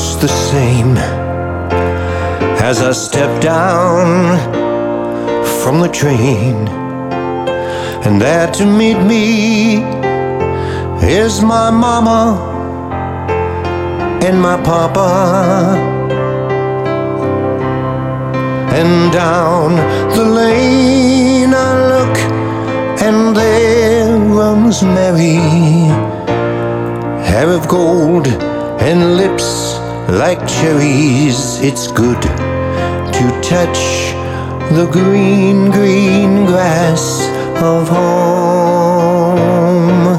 just the same as I step down from the train, and there to meet me is my mama and my papa. And down the lane I look, and there runs Mary, hair of gold and lips like cherries. It's good to touch the green, green grass of home.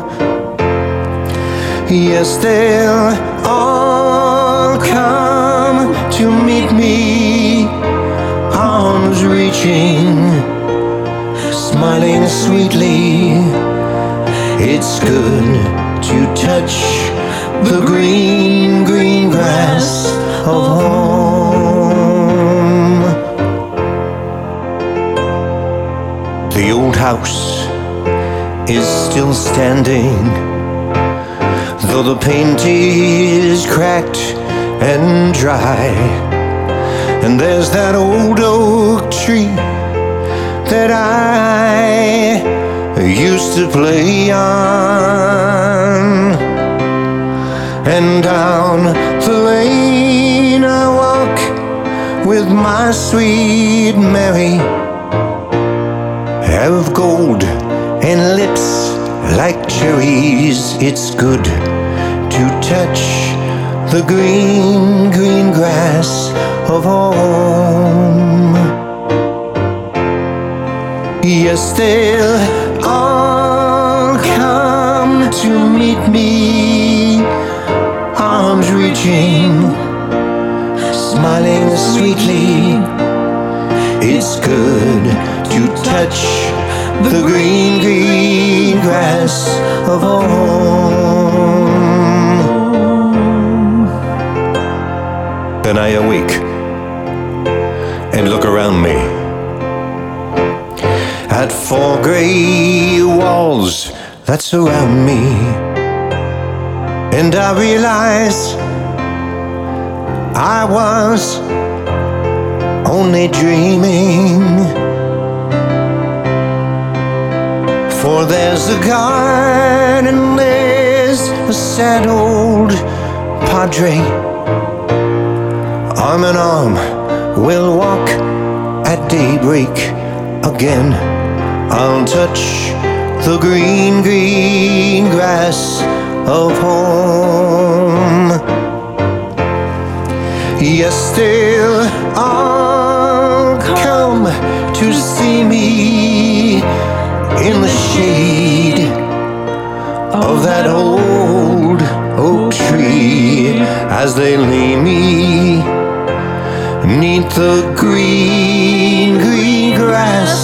Yes, they'll all come to meet me, arms reaching, smiling sweetly. It's good to touch the green, green grass of home. The old house is still standing, though the paint is cracked and dry. And there's that old oak tree that I used to play on. And down the lane I walk with my sweet Mary, hair of gold and lips like cherries. It's good to touch the green, green grass of home. Yes, they'll all come to meet me, arms reaching, smiling sweetly. It's good to touch the green, green grass of home. Then I awake and look around me at four gray walls that surround me, and I realize I was only dreaming. For there's a garden, there's a sad old padre, arm in arm we'll walk at daybreak again. I'll touch the green, green grass of home. Yes, they'll all come to see me in the shade of that old oak tree, as they lay me 'neath the green, green grass